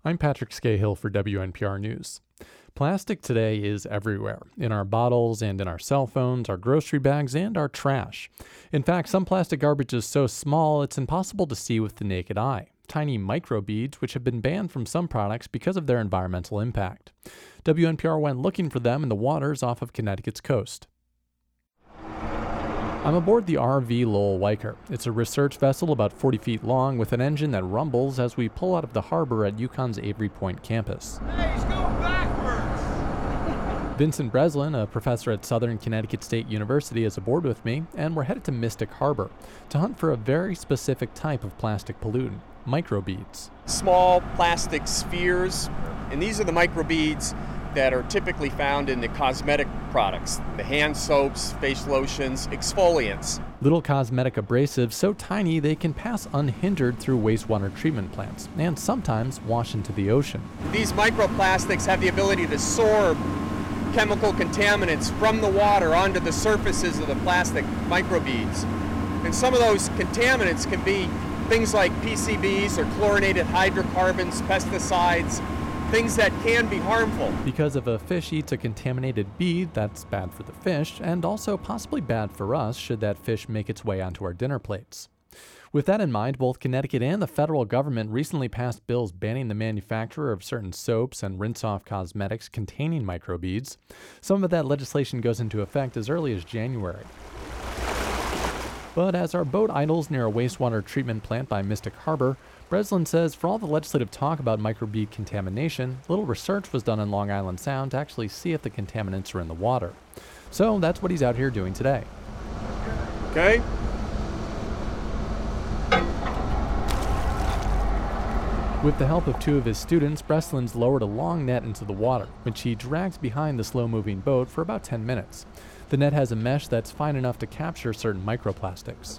I'm Patrick Scahill for WNPR News. Plastic today is everywhere, in our bottles and in our cell phones, our grocery bags, and our trash. In fact, some plastic garbage is so small it's impossible to see with the naked eye. Tiny microbeads, which have been banned from some products because of their environmental impact. WNPR went looking for them in the waters off of Connecticut's coast. I'm aboard the RV Lowell Weicker. It's a research vessel about 40 feet long with an engine that rumbles as we pull out of the harbor at UConn's Avery Point campus. Hey, he's going backwards! Vincent Breslin, a professor at Southern Connecticut State University, is aboard with me, and we're headed to Mystic Harbor to hunt for a very specific type of plastic pollutant, microbeads. Small plastic spheres, and these are the microbeads that are typically found in the cosmetic products, the hand soaps, face lotions, exfoliants. Little cosmetic abrasives so tiny they can pass unhindered through wastewater treatment plants and sometimes wash into the ocean. These microplastics have the ability to sorb chemical contaminants from the water onto the surfaces of the plastic microbeads. And some of those contaminants can be things like PCBs or chlorinated hydrocarbons, pesticides, things that can be harmful. Because if a fish eats a contaminated bead, that's bad for the fish, and also possibly bad for us should that fish make its way onto our dinner plates. With that in mind, both Connecticut and the federal government recently passed bills banning the manufacture of certain soaps and rinse-off cosmetics containing microbeads. Some of that legislation goes into effect as early as January. But as our boat idles near a wastewater treatment plant by Mystic Harbor, Breslin says for all the legislative talk about microbead contamination, little research was done on Long Island Sound to actually see if the contaminants are in the water. So that's what he's out here doing today. Okay. With the help of two of his students, Breslin's lowered a long net into the water, which he drags behind the slow-moving boat for about 10 minutes. The net has a mesh that's fine enough to capture certain microplastics.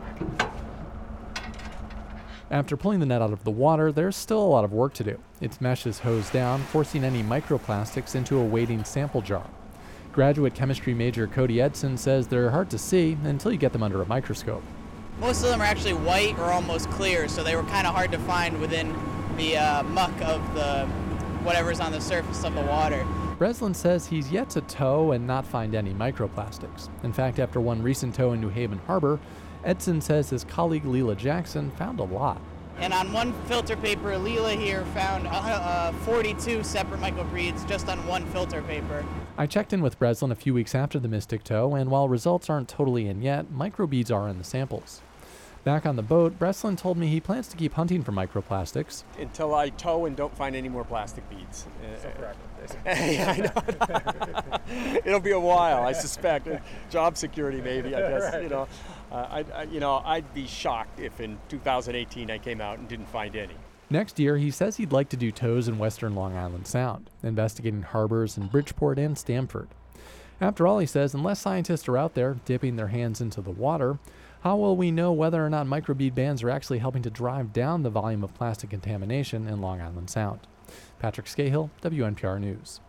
After pulling the net out of the water, there's still a lot of work to do. Its mesh is hosed down, forcing any microplastics into a waiting sample jar. Graduate chemistry major Cody Edson says they're hard to see until you get them under a microscope. Most of them are actually white or almost clear, so they were kind of hard to find within the muck of the whatever's on the surface of the water. Breslin says he's yet to tow and not find any microplastics. In fact, after one recent tow in New Haven Harbor, Edson says his colleague Leela Jackson found a lot. And on one filter paper, Leela here found 42 separate microbeads just on one filter paper. I checked in with Breslin a few weeks after the Mystic tow, and while results aren't totally in yet, microbeads are in the samples. Back on the boat, Breslin told me he plans to keep hunting for microplastics. Until I tow and don't find any more plastic beads. Yeah, I know. It'll be a while, I suspect. Job security, maybe. I guess. I'd be shocked if in 2018 I came out and didn't find any. Next year, he says he'd like to do tows in western Long Island Sound, investigating harbors in Bridgeport and Stamford. After all, he says, unless scientists are out there dipping their hands into the water, how will we know whether or not microbead bans are actually helping to drive down the volume of plastic contamination in Long Island Sound? Patrick Scahill, WNPR News.